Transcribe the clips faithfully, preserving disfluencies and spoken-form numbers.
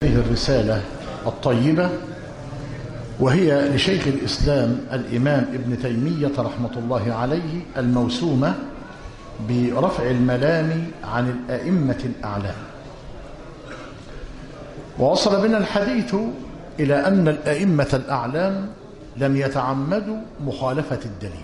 الرسالة الطيبة، وهي لشيخ الإسلام الإمام ابن تيمية رحمة الله عليه، الموسومة برفع الملام عن الأئمة الأعلام. ووصل بنا الحديث إلى أن الأئمة الأعلام لم يتعمدوا مخالفة الدليل،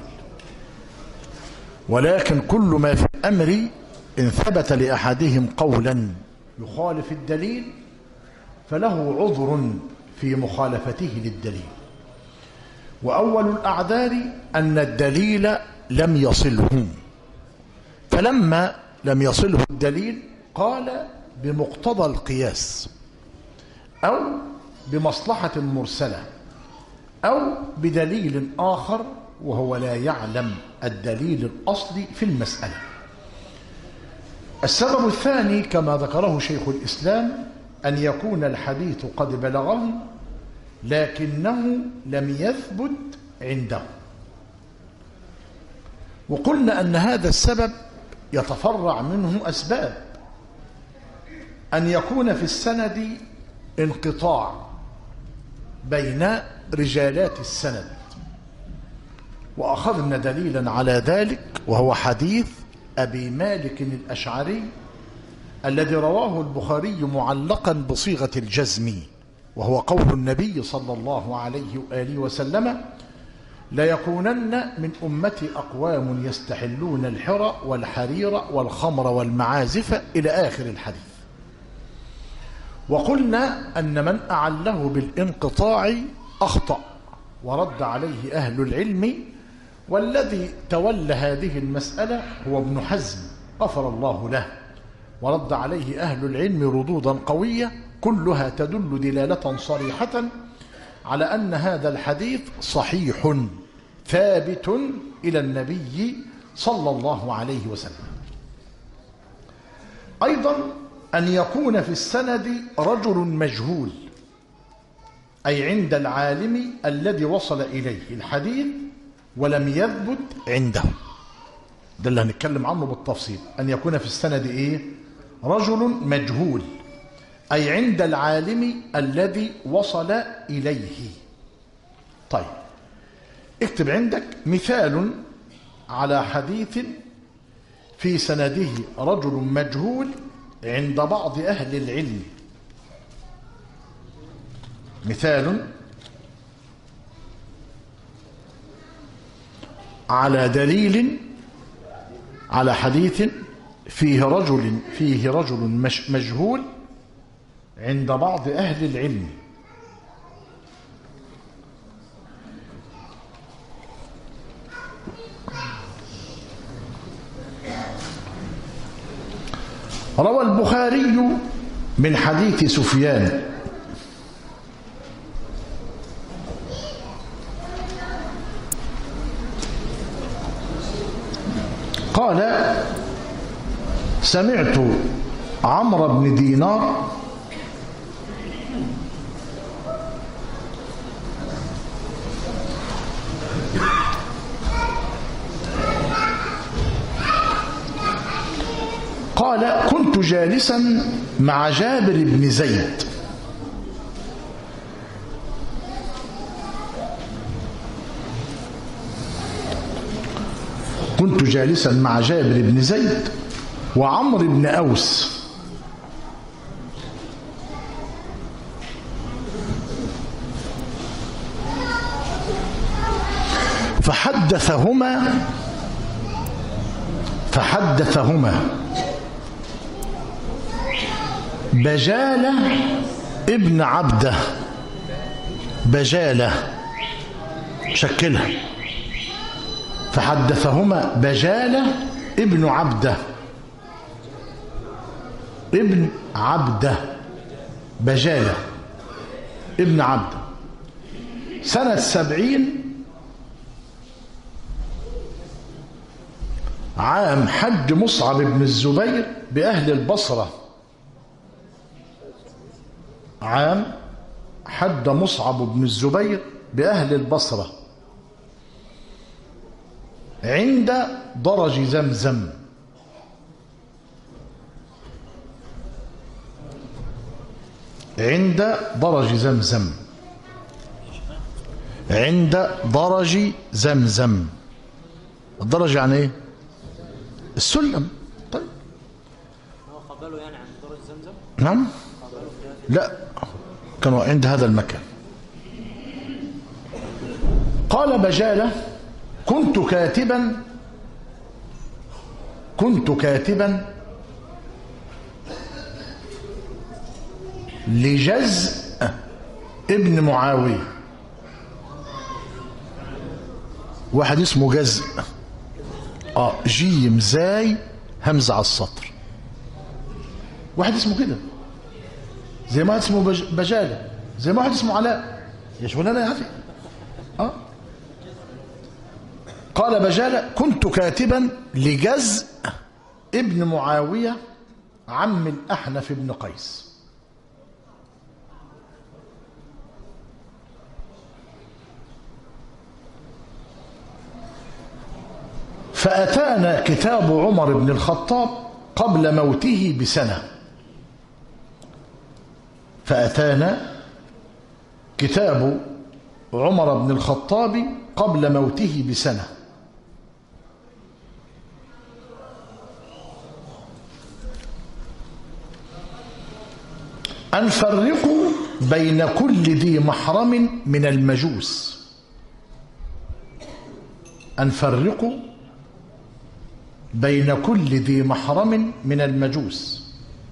ولكن كل ما في الأمر إن ثبت لأحدهم قولا يخالف الدليل فله عذر في مخالفته للدليل. وأول الأعذار أن الدليل لم يصله، فلما لم يصله الدليل قال بمقتضى القياس أو بمصلحة مرسلة أو بدليل آخر، وهو لا يعلم الدليل الأصلي في المسألة. السبب الثاني كما ذكره شيخ الإسلام أن يكون الحديث قد بلغه لكنه لم يثبت عنده. وقلنا أن هذا السبب يتفرع منه أسباب: أن يكون في السند انقطاع بين رجالات السند، وأخذنا دليلا على ذلك وهو حديث أبي مالك الأشعري الذي رواه البخاري معلقا بصيغة الجزم، وهو قول النبي صلى الله عليه وآله وسلم: ليكونن من أمتي أقوام يستحلون الحرى والحرير والخمر والمعازف إلى آخر الحديث. وقلنا أن من أعله بالانقطاع أخطأ ورد عليه أهل العلم، والذي تولى هذه المسألة هو ابن حزم غفر الله له، ورد عليه أهل العلم ردودا قوية كلها تدل دلالة صريحة على أن هذا الحديث صحيح ثابت إلى النبي صلى الله عليه وسلم. أيضا أن يكون في السند رجل مجهول، أي عند العالم الذي وصل إليه الحديث ولم يثبت عنده. ده اللي هنتكلم عنه بالتفصيل. أن يكون في السند إيه؟ رجل مجهول، أي عند العالم الذي وصل إليه. طيب، اكتب عندك مثال على حديث في سنده رجل مجهول عند بعض أهل العلم. مثال على دليل على حديث فيه رجل فيه رجل مجهول عند بعض أهل العلم. روى البخاري من حديث سفيان قال: سمعت عمرو بن دينار قال: كنت جالسا مع جابر بن زيد كنت جالسا مع جابر بن زيد وعمرو بن أوس، فحدثهما فحدثهما بجالة ابن عبده. بجالة شكلها. فحدثهما بجالة ابن عبده ابن عبده بجالة ابن عبده سنة سبعين عام حج مصعب بن الزبير بأهل البصرة. عام حج مصعب بن الزبير بأهل البصرة عند درج زمزم. عند درج زمزم. عند درج زمزم. الدرج يعني ايه؟ السلم. طيب هو قبله يعني عند درج زمزم؟ نعم. لا، كانوا عند هذا المكان. قال بجالة: كنت كاتبا كنت كاتبا لجزء ابن معاوية. واحد اسمه جزء، اه جيم زاي همزة على السطر. واحد اسمه كده، زي ما واحد اسمه بج... بجالة، زي ما واحد اسمه علاء. يا شغلانه يا اخي. اه قال بجالة: كنت كاتبا لجزء ابن معاوية عم الأحنف بن قيس. فأتانا كتاب عمر بن الخطاب قبل موته بسنة. فأتانا كتاب عمر بن الخطاب قبل موته بسنة. أن فرقوا بين كل ذي محرم من المجوس. أن فرقوا بين كل ذي محرم من المجوس.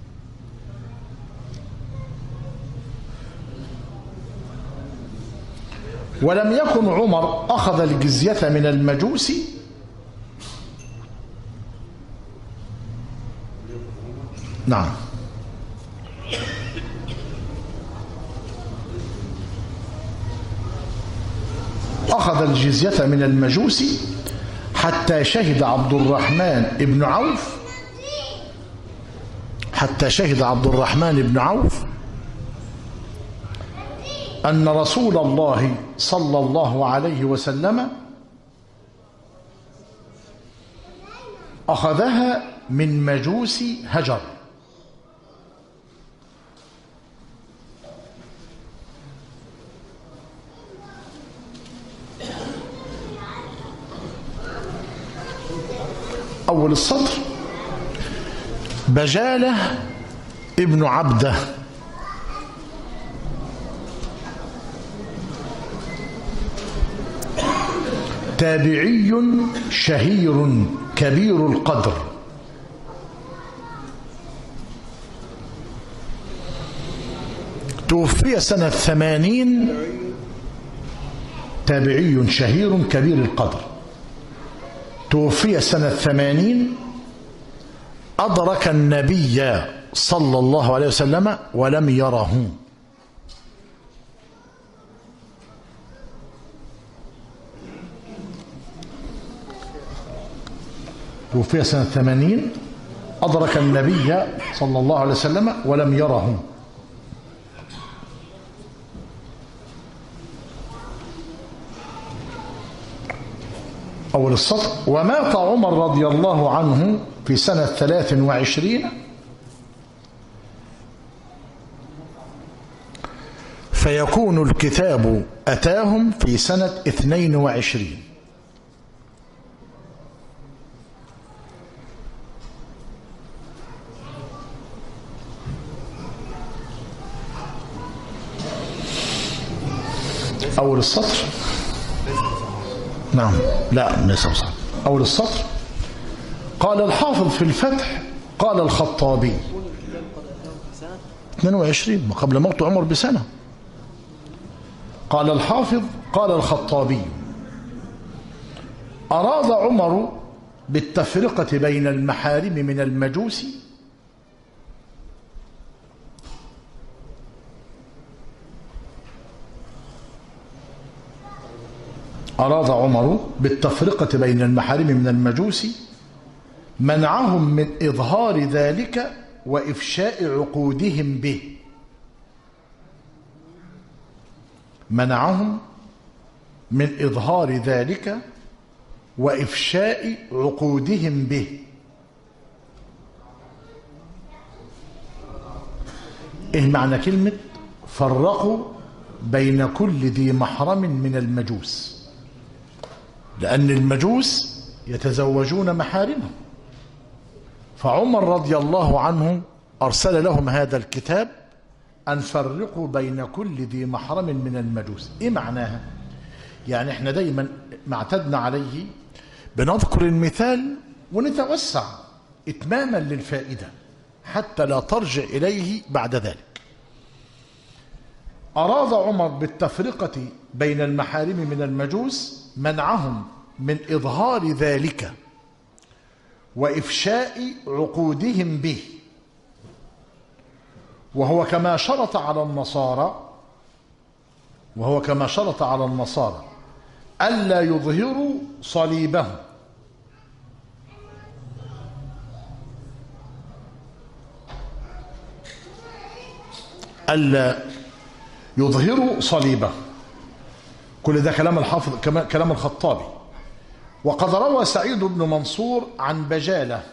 ولم يكن عمر أخذ الجزية من المجوس نعم أخذ الجزية من المجوس حتى شهد عبد الرحمن بن عوف حتى شهد عبد الرحمن بن عوف أن رسول الله صلى الله عليه وسلم أخذها من مجوس هجر. أول السطر: بجالة ابن عبده تابعي شهير كبير القدر، توفي سنة ثمانين. تابعي شهير كبير القدر توفي سنة ثمانين. أدرك النبي صلى الله عليه وسلم ولم يره. توفي سنة ثمانين، أدرك النبي صلى الله عليه وسلم ولم يره. أول السطر: ومات عمر رضي الله عنه في سنة ثلاث وعشرين، فيكون الكتاب أتاهم في سنة اثنين وعشرين. أول السطر نعم لا ليس صح. أول السطر: قال الحافظ في الفتح قال الخطابي اثنين وعشرين قبل موت عمر بسنة. قال الحافظ قال الخطابي: أراد عمر بالتفرقة بين المحارم من المجوس أراد عمر بالتفرقة بين المحارم من المجوس منعهم من إظهار ذلك وإفشاء عقودهم به. منعهم من إظهار ذلك وإفشاء عقودهم به. إيه معنى كلمة فرقوا بين كل ذي محرم من المجوس، لأن المجوس يتزوجون محارمهم، فعمر رضي الله عنه أرسل لهم هذا الكتاب أن فرقوا بين كل ذي محرم من المجوس. إيه معناها؟ يعني احنا دايما ما اعتدنا عليه بنذكر المثال ونتوسع إتماما للفائدة حتى لا ترجع إليه بعد ذلك. أراد عمر بالتفرقة بين المحارم من المجوس منعهم من إظهار ذلك وإفشاء عقودهم به، وهو كما شرط على النصارى وهو كما شرط على النصارى ألا يظهروا صليبهم ألا يظهروا صليبه. كل ده كلام الحافظ كلام الخطابي. وقد روى سعيد بن منصور عن بجالة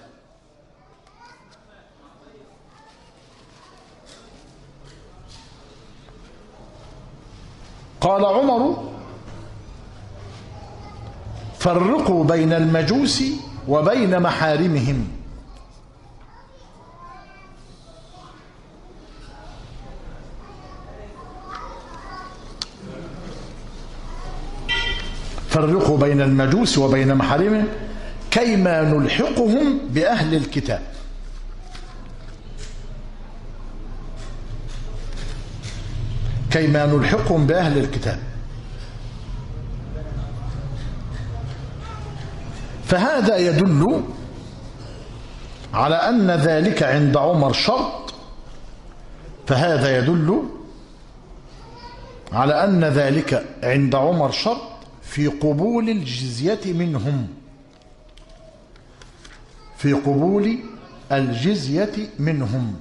قال عمر: فرقوا بين المجوس وبين محارمهم. فرقوا بين المجوس وبين محارمهم كيما نلحقهم بأهل الكتاب. كيما نلحقهم بأهل الكتاب. فهذا يدل على أن ذلك عند عمر شرط فهذا يدل على أن ذلك عند عمر شرط في قبول الجزية منهم في قبول الجزية منهم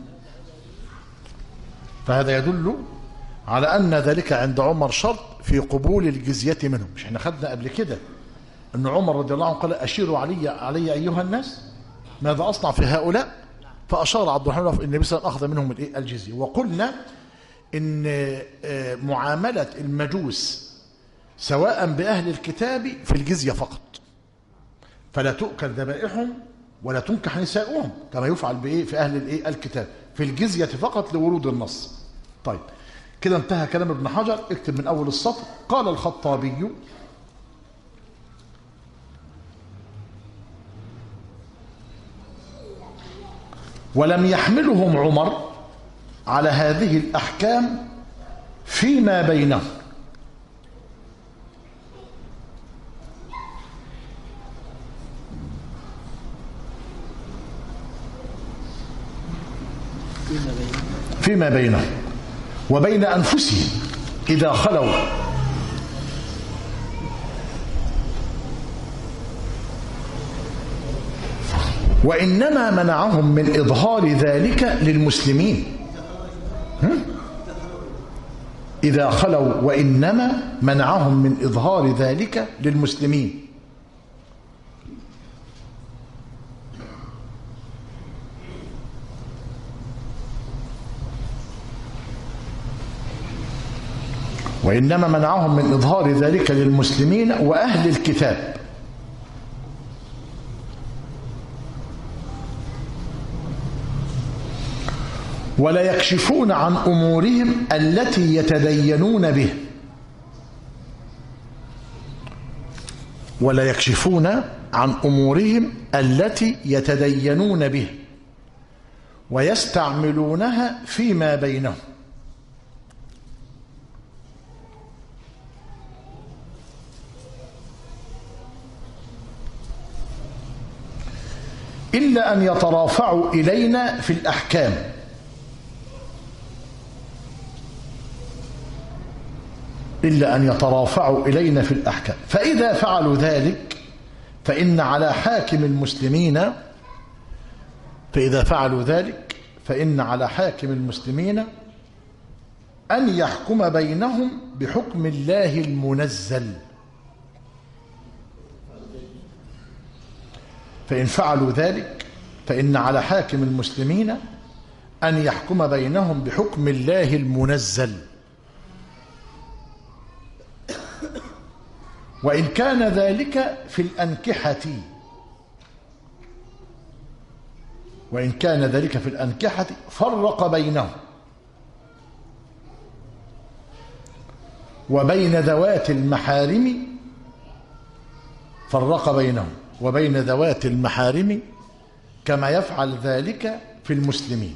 فهذا يدل على أن ذلك عند عمر شرط في قبول الجزية منهم. مش احنا خدنا قبل كده أن عمر رضي الله عنه قال: أشيروا علي علي أيها الناس ماذا أصنع في هؤلاء؟ فأشار عبد الرحمن بن النبي صلى الله عليه وسلم أخذ منهم الجزية. وقلنا إن معاملة المجوس سواء بأهل الكتاب في الجزية فقط، فلا تؤكل ذبائحهم ولا تنكح نساؤهم كما يفعل بإيه في أهل الإيه الكتاب، في الجزية فقط لورود النص. طيب كده انتهى كلام ابن حجر. اكتب من أول السطر: قال الخطابي: ولم يحملهم عمر على هذه الأحكام فيما بينهم فيما بينهم وبين أنفسهم إذا خلوا، وإنما منعهم من إظهار ذلك للمسلمين. إذا خلوا وإنما منعهم من إظهار ذلك للمسلمين. وإنما منعهم من إظهار ذلك للمسلمين وأهل الكتاب. ولا يكشفون عن أمورهم التي يتدينون به ولا يكشفون عن أمورهم التي يتدينون به ويستعملونها فيما بينهم. إلا أن يترافعوا إلينا في الأحكام إلا أن يترافعوا إلينا في الأحكام فإذا فعلوا ذلك فإن على حاكم المسلمين فإذا فعلوا ذلك فإن على حاكم المسلمين أن يحكم بينهم بحكم الله المنزل. فإن فعلوا ذلك فإن على حاكم المسلمين أن يحكم بينهم بحكم الله المنزل. وإن كان ذلك في الأنكحة وإن كان ذلك في الأنكحة فرق بينهم وبين ذوات المحارم فرق بينهم وبين ذوات المحارم كما يفعل ذلك في المسلمين.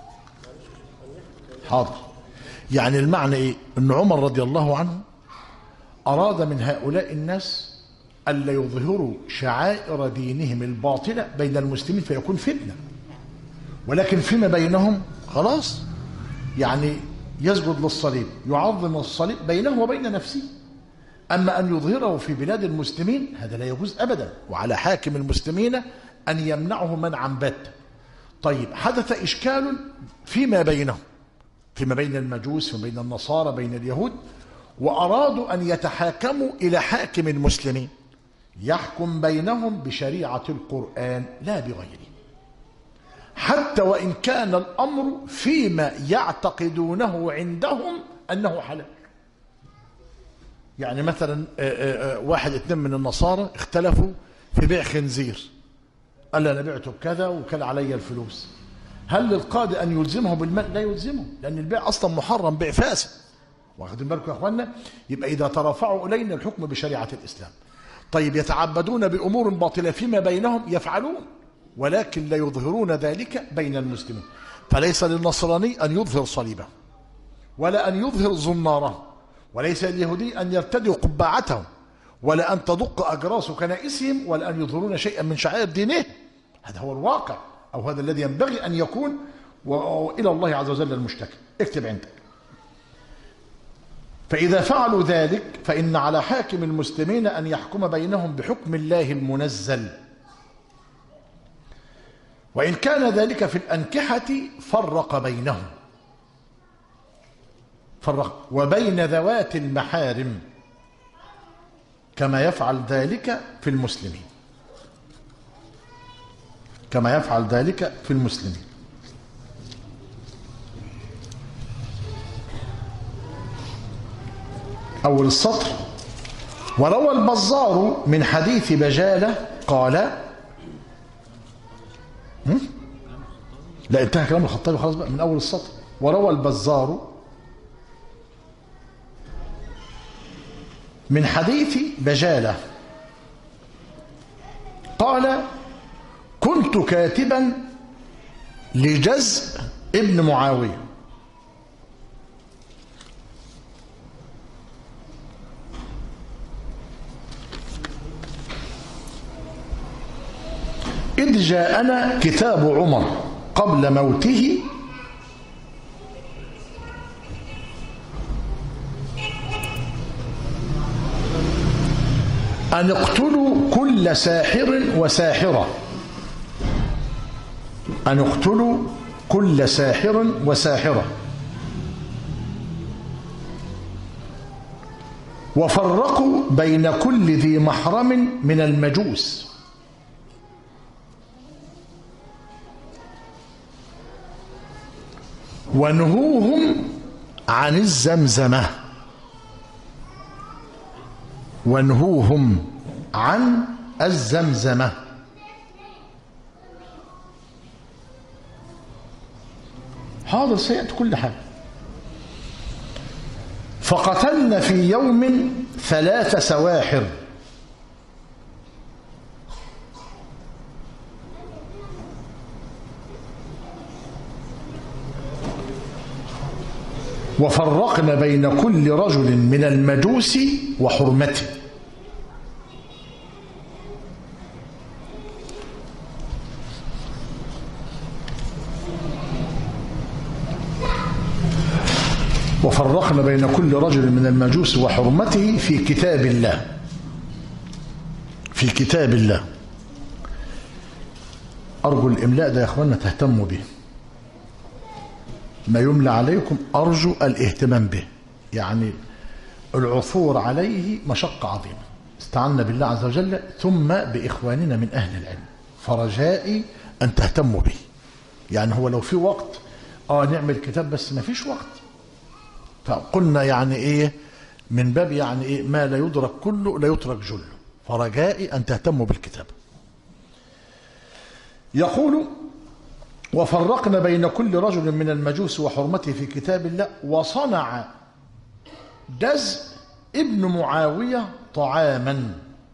حاضر. يعني المعنى إيه؟ أن عمر رضي الله عنه أراد من هؤلاء الناس ألا يظهروا شعائر دينهم الباطلة بين المسلمين فيكون فتنة، ولكن فيما بينهم خلاص، يعني يسجد للصليب يعظم الصليب بينه وبين نفسه. أما أن يظهره في بلاد المسلمين هذا لا يجوز أبدا، وعلى حاكم المسلمين أن يمنعه منعا باتا. طيب حدث إشكال فيما بينهم، فيما بين المجوس وبين بين النصارى بين اليهود، وأرادوا أن يتحاكموا إلى حاكم المسلمين يحكم بينهم بشريعة القرآن لا بغيره، حتى وإن كان الأمر فيما يعتقدونه عندهم أنه حلال. يعني مثلا واحد اثنين من النصارى اختلفوا في بيع خنزير، قال أنا بعته بكذا وكان علي الفلوس، هل للقاضي أن يلزمه بالمال؟ لا يلزمه، لأن البيع أصلا محرم، بيع فاسد. واخدين بالكم يا أخوانا؟ يبقى إذا ترافعوا إلينا الحكم بشريعة الإسلام. طيب يتعبدون بأمور باطلة فيما بينهم يفعلون، ولكن لا يظهرون ذلك بين المسلمين. فليس للنصراني أن يظهر صليبه، ولا أن يظهر زناره، وليس لليهودي أن يرتدوا قبعتهم، ولا أن تدق أجراس كنائسهم، ولا أن يظهرون شيئا من شعائر دينه. هذا هو الواقع، أو هذا الذي ينبغي أن يكون، وإلى الله عز وجل المشتكى. اكتب عندك. فإذا فعلوا ذلك فإن على حاكم المسلمين أن يحكم بينهم بحكم الله المنزل، وإن كان ذلك في الأنكحة فرق بينهم فرق وبين ذوات المحارم كما يفعل ذلك في المسلمين كما يفعل ذلك في المسلمين. أول السطر: وروى البزار من حديث بجالة قال. لا انتهى كلام الخطابي خلاص بقى من أول السطر. وروى البزار من حديث بجالة قال: كنت كاتبا لجزء ابن معاوية إذ جاءنا كتاب عمر قبل موته أن اقتلوا كل ساحر وساحرة أن اقتلوا كل ساحر وساحرة وفرقوا بين كل ذي محرم من المجوس ونهوهم عن الزمزمة ونهوهم عن الزمزمة. حاضر سيأتي كل حاجة. فقتلنا في يوم ثلاث سواحر وفرقنا بين كل رجل من المجوس وحرمته. وفرقنا بين كل رجل من المجوس وحرمته في كتاب الله في كتاب الله. أرجو الإملاء ده يا أخوانا تهتموا به، ما يملى عليكم أرجو الاهتمام به، يعني العثور عليه مشقة عظيمة. استعنا بالله عز وجل ثم بإخواننا من أهل العلم، فرجائي أن تهتموا به. يعني هو لو في وقت آه نعمل كتاب، بس ما فيش وقت، فقلنا يعني إيه من باب يعني إيه ما لا يدرك كله لا يترك جله، فرجائي أن تهتموا بالكتاب. يقول وفرقنا بين كل رجل من المجوس وحرمته في كتاب الله، وصنع جزء ابن معاوية طعاما.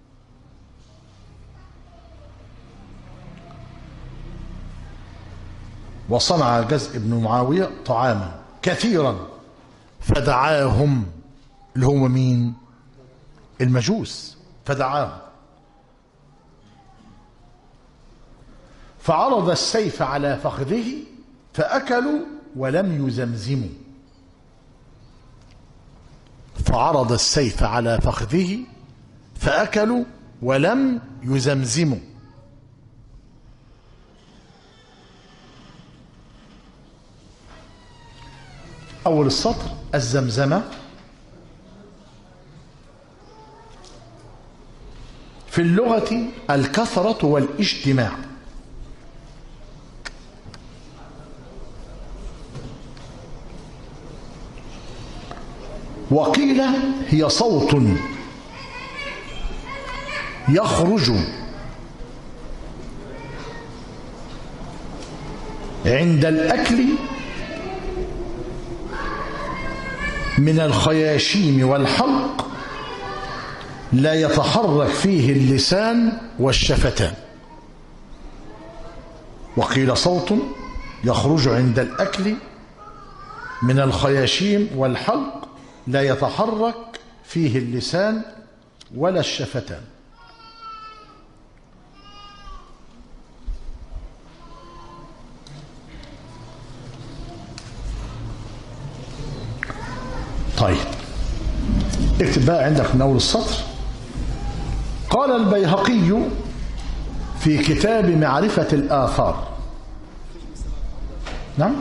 وصنع جزء ابن معاوية طعاما كثيرا فدعاهم، اللي هو مين؟ المجوس. فدعاهم فعرض السيف على فخذه فأكلوا ولم يزمزموا. فعرض السيف على فخذه فأكلوا ولم يزمزموا. أول السطر الزمزمة في اللغة الكثرة والاجتماع، وقيل هي صوت يخرج عند الأكل من الخياشيم والحلق لا يتحرك فيه اللسان والشفتان. وقيل صوت يخرج عند الأكل من الخياشيم والحلق لا يتحرك فيه اللسان ولا الشفتان. طيب اكتب بقى عندك من أول السطر. قال البيهقي في كتاب معرفة الآثار. نعم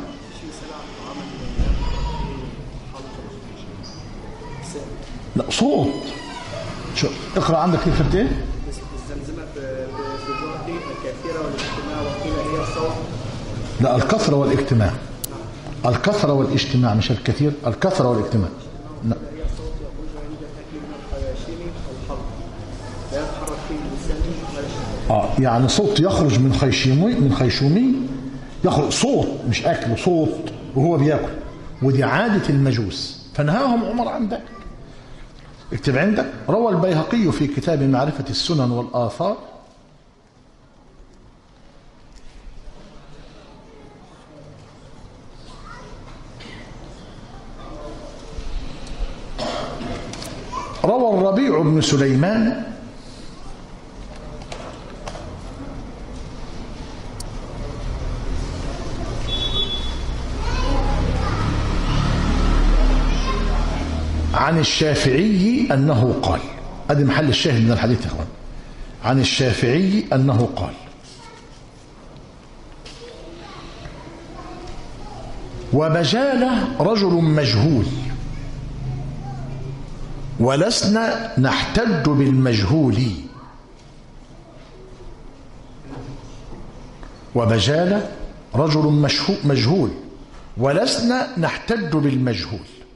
لا صوت. شو اقرأ عندك كيف كتبت ايه؟ الزمزمة بجهد الكثيرة والاجتماع، وقيل هي الصوت. لا الكثرة والاجتماع. الكثرة والاجتماع مش الكثير، الكثرة والاجتماع. لا. هي الصوت يخرج عند الأكل من الخياشيم والحلق لا يتحرك فيه اللسان ولا الشفتان. اه يعني صوت يخرج من خيشومي من خيشومي يخرج صوت مش أكل، صوت وهو بياكل، ودي عادة المجوس فنهاهم عمر عن ذلك. اكتب عندك. روى البيهقي في كتاب معرفة السنن والآثار روى الربيع بن سليمان عن الشافعي أنه قال، هذا محل الشاهد من الحديث يا اخوان، عن الشافعي أنه قال وبجاله رجل مجهول ولسنا نحتج بالمجهول. وبجاله رجل مجهول ولسنا نحتج بالمجهول.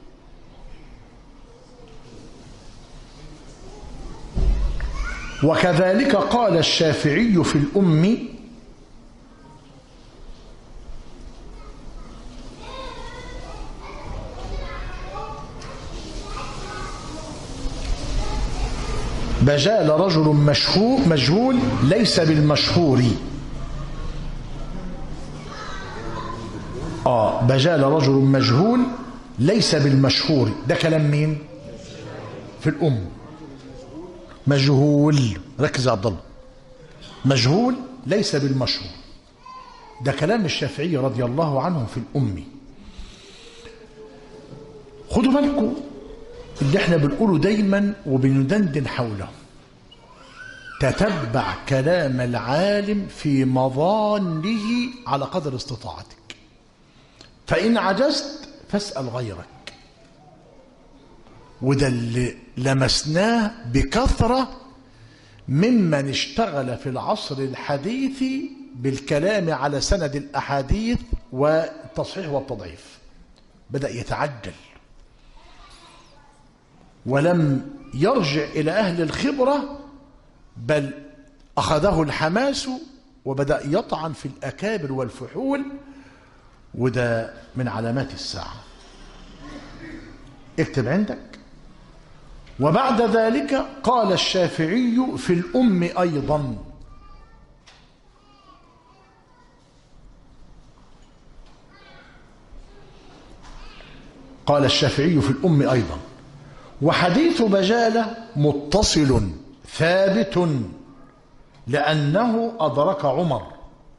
وكذلك قال الشافعي في الأم بجال رجل مشهور مجهول ليس بالمشهور. آه بجال رجل مجهول ليس بالمشهور، ده كلام مين؟ في الأم. مجهول، ركز يا عبد الله، مجهول ليس بالمشهور، ده كلام الشافعي رضي الله عنه في الأم. خدوا بالكم اللي احنا بنقوله دايما وبندندن حوله، تتبع كلام العالم في مظانه على قدر استطاعتك، فإن عجزت فاسأل غيرك. وده اللي لمسناه بكثرة ممن اشتغل في العصر الحديث بالكلام على سند الأحاديث والتصحيح والتضعيف، بدأ يتعجل ولم يرجع إلى أهل الخبرة، بل أخذه الحماس وبدأ يطعن في الأكابر والفحول، وده من علامات الساعة. اكتب عندك. وبعد ذلك قال الشافعي في الأم أيضا، قال الشافعي في الأم أيضا: وحديث بجالة متصل ثابت لأنه أدرك عمر.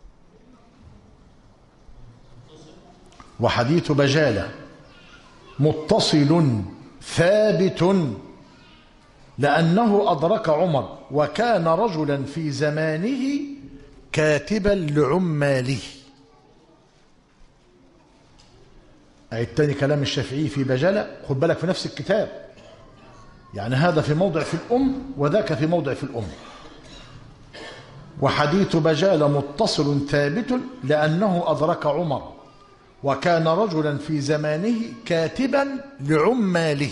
وحديث بجالة متصل ثابت لأنه أدرك عمر، وكان رجلا في زمانه كاتبا لعماله. أعيد تاني كلام الشافعي في بجالة، خد بالك في نفس الكتاب، يعني هذا في موضع في الأم وذاك في موضع في الأم. وحديث بجالة متصل ثابت لأنه أدرك عمر، وكان رجلا في زمانه كاتبا لعماله.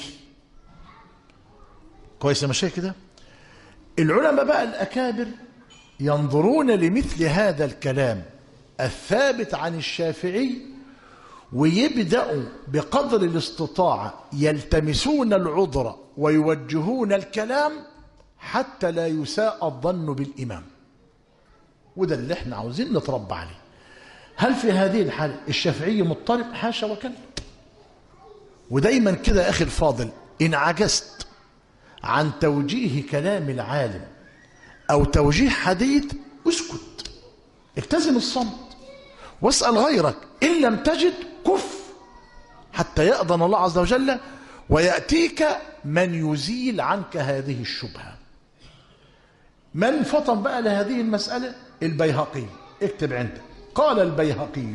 كويس يا مشايخ كده؟ العلماء بقى الأكابر ينظرون لمثل هذا الكلام الثابت عن الشافعي، ويبدأوا بقدر الاستطاعة يلتمسون العذر ويوجهون الكلام حتى لا يساء الظن بالإمام. وده اللي احنا عاوزين نتربى عليه. هل في هذه الحالة الشافعي مضطرب؟ حاشا وكلا. ودايما كده يا أخي الفاضل، إن عجزت عن توجيه كلام العالم أو توجيه حديث اسكت، التزم الصمت واسأل غيرك، إن لم تجد كف حتى يأذن الله عز وجل ويأتيك من يزيل عنك هذه الشبهة. من فطن بقى لهذه المسألة؟ البيهقي. اكتب عندك. قال البيهقي: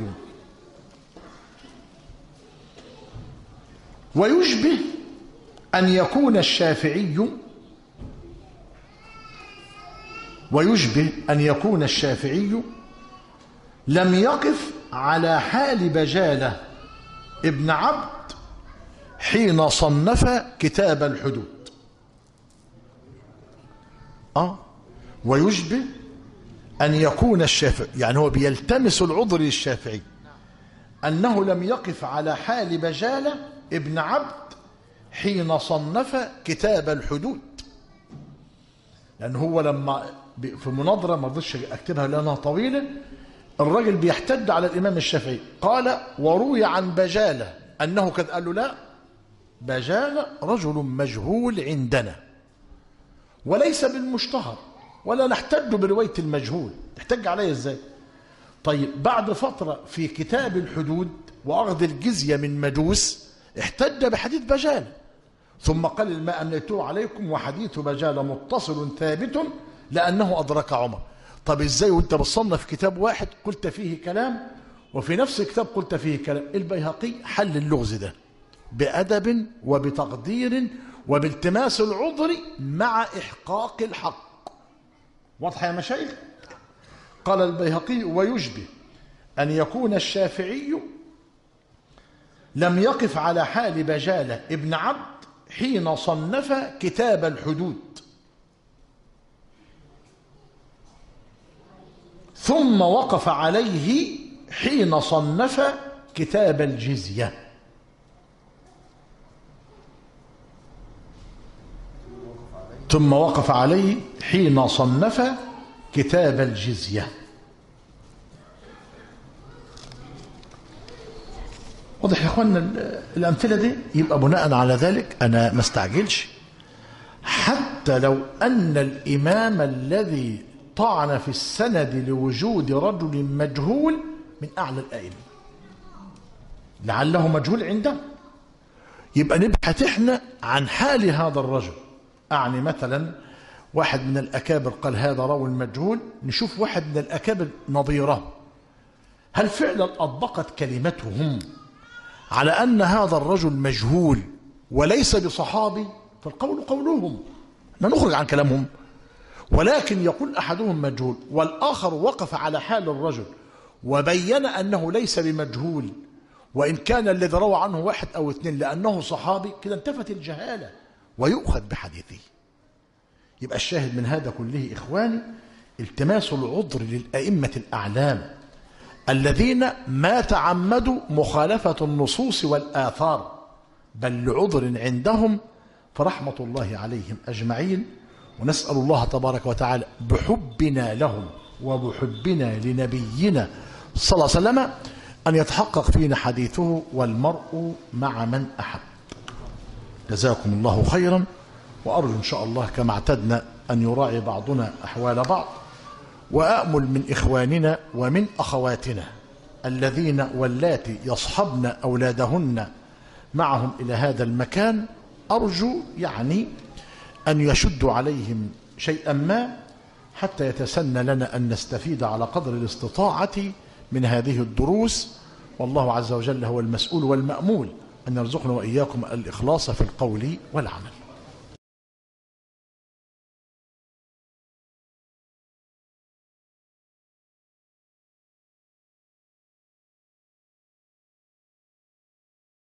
ويشبه أن يكون الشافعي ويشبه أن يكون الشافعي لم يقف على حال بجالة ابن عبد حين صنف كتاب الحدود. آه ويشبه أن يكون الشافعي، يعني هو بيلتمس العذر للشافعي أنه لم يقف على حال بجالة ابن عبد حين صنف كتاب الحدود، لأن هو لما في مناظرة ما رضيتش أكتبها لأنها طويلة، الرجل بيحتج على الإمام الشافعي، قال: وروي عن بجالة أنه قد قال له: لا، بجالة رجل مجهول عندنا وليس بالمشتهر، ولا نحتج برواية المجهول. تحتج عليه ازاي؟ طيب بعد فترة في كتاب الحدود وأخذ الجزية من مجوس احتج بحديث بجالة، ثم قال: ما أمليته عليكم وحديث بجالة متصل ثابت لأنه أدرك عمر. طب ازاي وانت بتصنف كتاب واحد قلت فيه كلام وفي نفس الكتاب قلت فيه كلام؟ البيهقي حل اللغز ده بأدب وبتقدير وبالتماس العذر مع إحقاق الحق. واضح يا مشايخ؟ قال البيهقي: ويشبه أن يكون الشافعي لم يقف على حال بجالة ابن عبد حين صنف كتاب الحدود، ثم وقف عليه حين صنف كتاب الجزية. ثم وقف عليه حين صنف كتاب الجزية. واضح يا اخوانا الأمثلة دي؟ يبقى بناء على ذلك أنا ما استعجلش، حتى لو أن الإمام الذي طعن في السند لوجود رجل مجهول من أعلى الأئمة لعله مجهول عنده، يبقى نبحث احنا عن حال هذا الرجل. أعني مثلا واحد من الأكابر قال هذا راوي مجهول، نشوف واحد من الأكابر نظيره هل فعلا أطبقت كلمتهم على أن هذا الرجل مجهول وليس بصحابي، فالقول قولهم لا نخرج عن كلامهم، ولكن يقول أحدهم مجهول والآخر وقف على حال الرجل وبين أنه ليس بمجهول، وإن كان الذي روى عنه واحد أو اثنين لأنه صحابي، كده انتفت الجهالة ويؤخذ بحديثه. يبقى الشاهد من هذا كله إخواني التماس العذر للأئمة الأعلام الذين ما تعمدوا مخالفة النصوص والآثار، بل لعذر عندهم، فرحمة الله عليهم أجمعين. ونسأل الله تبارك وتعالى بحبنا لهم وبحبنا لنبينا صلى الله عليه وسلم أن يتحقق فينا حديثه والمرء مع من أحب. جزاكم الله خيرا، وأرجو إن شاء الله كما اعتدنا أن يراعي بعضنا أحوال بعض، وأأمل من إخواننا ومن أخواتنا الذين واللاتي يصحبن أولادهن معهم إلى هذا المكان، أرجو يعني أن يشدوا عليهم شيئا ما حتى يتسنى لنا أن نستفيد على قدر الاستطاعة من هذه الدروس. والله عز وجل هو المسؤول والمأمول أن يرزقنا وإياكم الإخلاص في القول والعمل.